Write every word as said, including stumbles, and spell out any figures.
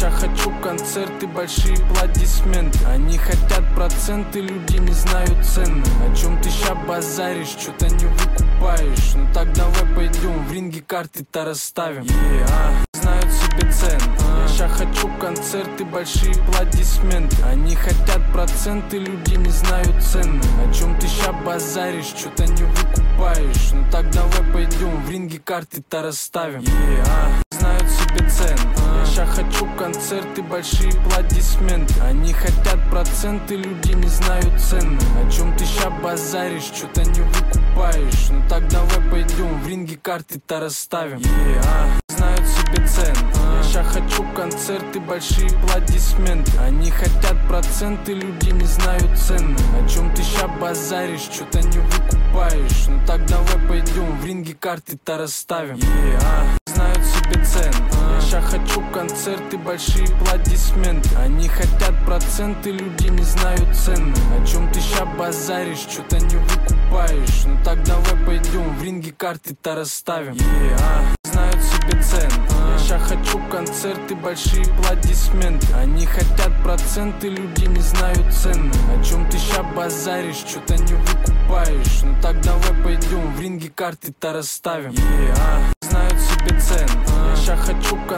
ща хочу концерты, большие аплодисменты. Они хотят проценты, люди не знают цены. О чем ты ща базаришь, что-то не выкупаешь. Ну так давай пойдем в ринге, карты-то расставим. Yeah, а, знают себе цены. Я ща хочу концерты, большие аплодисменты. Они хотят проценты, люди не знают цены. О чем ты ща базаришь, что-то не выкупаешь. Ну так давай пойдем в ринге, карты-то расставим. Yeah, а, знают себе цены. Я ща хочу концерты, большие аплодисменты. Они хотят проценты, люди не знают цены. О чем ты ща базаришь, что-то не выкупаешь. Ну так давай пойдем в ринге, карты-то расставим. Yeah, а, знают себе цены. Я ща хочу концерты, большие аплодисменты. Они хотят проценты, люди не знают цены. О чем ты ща базаришь, что-то не выкупаешь. Ну так давай пойдем в ринге, карты-то расставим. Yeah, а, знают себе цены. Я ща хочу концерты, большие аплодисменты. Они хотят проценты, люди не знают цены. О чем ты ща базаришь, что-то не выкупаешь. Ну так давай пойдем в ринге, карты-то расставим. Yeah, а, знают себе цены. Я ща хочу концерты, большие аплодисменты. Они хотят проценты, люди не знают цены. О чем ты ща базаришь, что-то не выкупаешь. Ну так давай пойдем в ринге, карты-то расставим. Yeah, а, знают себе цены. Я ща хочу